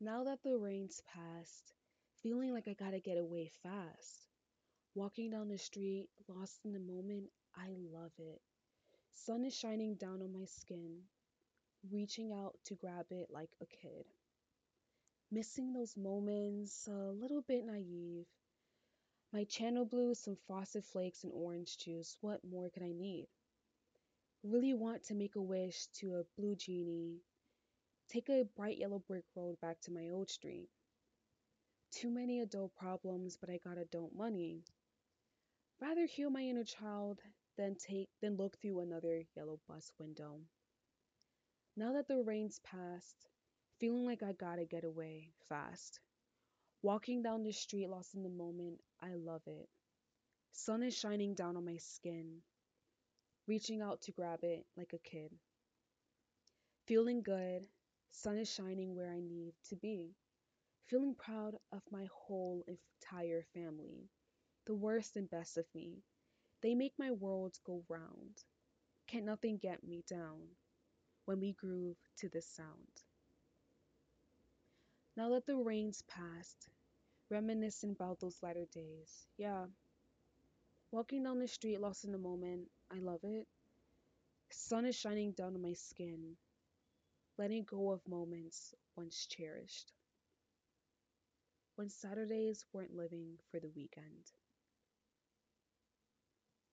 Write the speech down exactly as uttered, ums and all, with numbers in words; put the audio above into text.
Now that the rain's passed, feeling like I gotta get away fast. Walking down the street, lost in the moment, I love it. Sun is shining down on my skin, reaching out to grab it like a kid. Missing those moments, a little bit naive. My channel blue, some frosted flakes, and orange juice. What more could I need? Really want to make a wish to a blue genie. Take a bright yellow brick road back to my old street. Too many adult problems, but I got adult money. Rather heal my inner child than take than look through another yellow bus window. Now that the rain's passed, feeling like I gotta get away fast. Walking down the street lost in the moment, I love it. Sun is shining down on my skin, reaching out to grab it like a kid. Feeling good, sun is shining where I need to be. Feeling proud of my whole entire family, the worst and best of me. They make my world go round. Can't nothing get me down when we groove to this sound. Now that the rain's passed, reminiscing about those latter days. Yeah, walking down the street lost in the moment, I love it. Sun is shining down on my skin, letting go of moments once cherished. When Saturdays weren't living for the weekend.